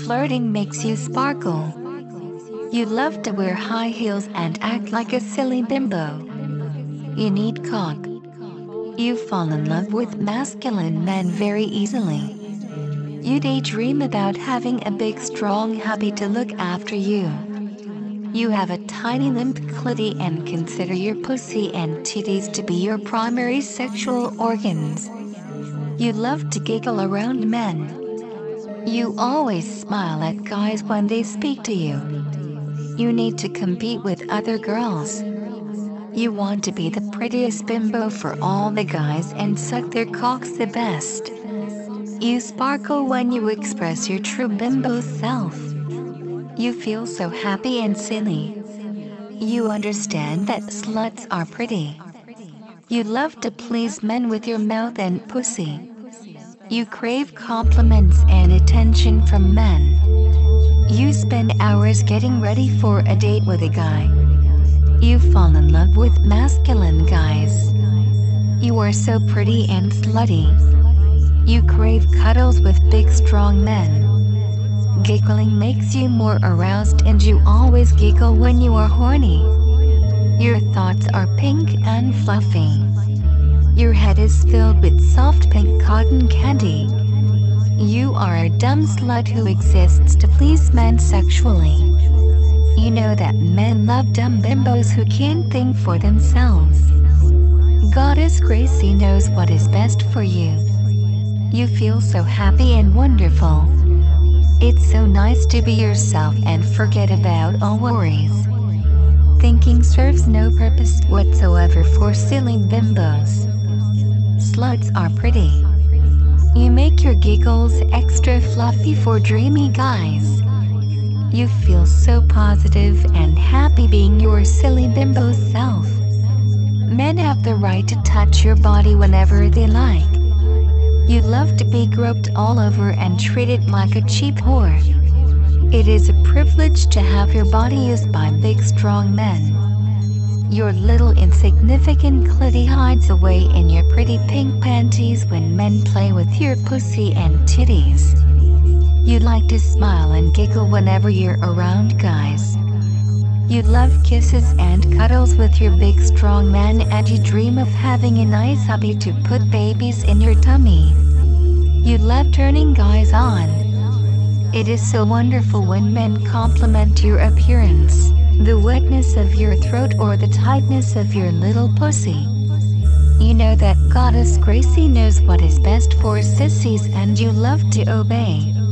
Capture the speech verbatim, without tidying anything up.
flirting makes you sparkle. You love to wear high heels and act like a silly bimbo. You need cock. You fall in love with masculine men very easily. You daydream about having a big strong hubby to look after you. You have a tiny limp clitty and consider your pussy and titties to be your primary sexual organs. You love to giggle around men. You always smile at guys when they speak to you. You need to compete with other girls. You want to be the prettiest bimbo for all the guys and suck their cocks the best. You sparkle when you express your true bimbo self. You feel so happy and silly. You understand that sluts are pretty. You love to please men with your mouth and pussy. You crave compliments and attention from men. You spend hours getting ready for a date with a guy. You fall in love with masculine guys. You are so pretty and slutty. You crave cuddles with big strong men. Giggling makes you more aroused and you always giggle when you are horny. Your thoughts are pink and fluffy. Your head is filled with soft pink cotton candy. You are a dumb slut who exists to please men sexually. You know that men love dumb bimbos who can't think for themselves. Goddess Gracie knows what is best for you. You feel so happy and wonderful. It's so nice to be yourself and forget about all worries. Thinking serves no purpose whatsoever for silly bimbos. Sluts are pretty. You make your giggles extra fluffy for dreamy guys. You feel so positive and happy being your silly bimbo self. Men have the right to touch your body whenever they like. You love to be groped all over and treated like a cheap whore. It is a privilege to have your body used by big strong men. Your little insignificant clitty hides away in your pretty pink panties when men play with your pussy and titties. You like to smile and giggle whenever you're around guys. You love kisses and cuddles with your big strong man and you dream of having a nice hubby to put babies in your tummy. You love turning guys on. It is so wonderful when men compliment your appearance, the wetness of your throat or the tightness of your little pussy. You know that Goddess Gracie knows what is best for sissies and you love to obey.